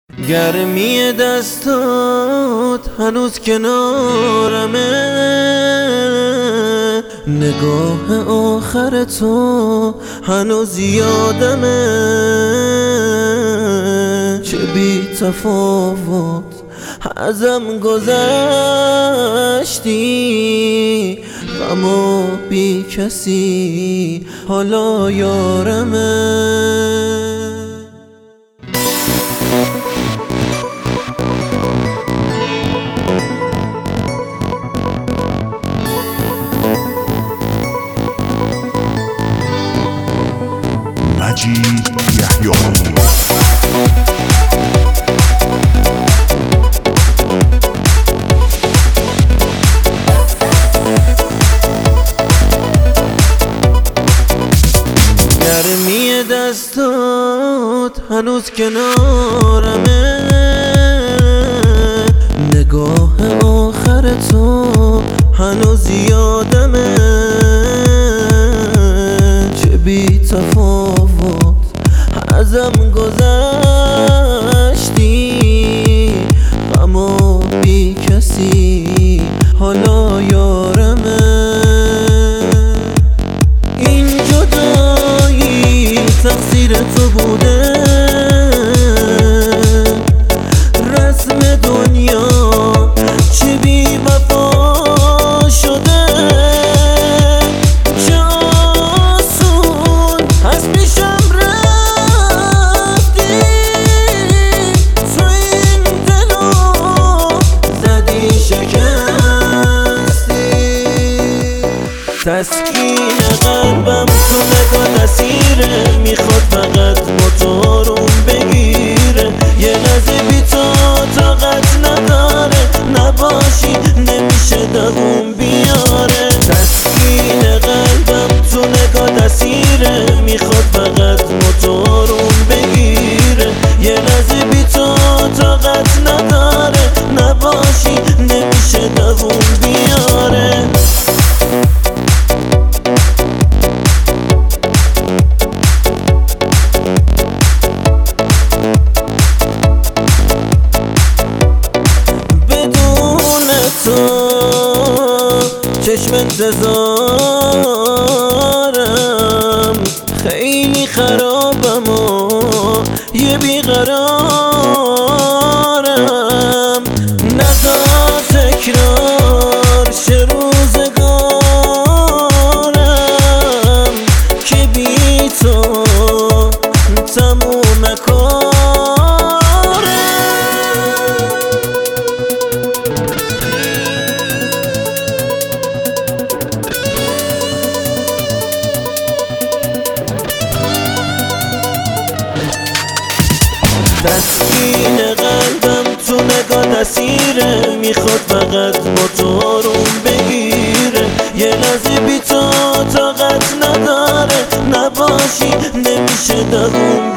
گرمی دستات هنوز کنارمه، نگاه آخر تو هنوز یادمه. چه بی تفاوت ازم گذشتی، غم بی کسی حالا یارمه. مجید یحیایی گرمی دستات هنوز کنارمه، نگاه آخر تو هنوز یادمه. چه بی تفاوت ازم گذشتی، غم بی کسی حالا یارمه. این جدایی تقصیر تو بوده، رسم دنیا چه بی وفا شده. چه آسون از پیشم رفتی، تو این دلو زدی شکستی. تسکین قلبم تو نگاه اسیره، میخواد فقط موتورم بگیره. یه لحظه بی تو طاقت نداره، نباشی نمیشه دووم بیاره. تسکین قلبم تو نگاه اسیره، میخواد فقط موتورم بگیره. یه لحظه بی تو طاقت نداره، نباشی نمیشه دووم بیاره. چشم انتظارم خیلی خرابم و یه بیقرارم. نذار تکرار شه روزگارم، که بی تو تموم تسکین قلبم تو نگاه اسیره، میخواد فقط موتورم بگیره. یه لحظه بی تو طاقت نداره، نباشی نمیشه دووم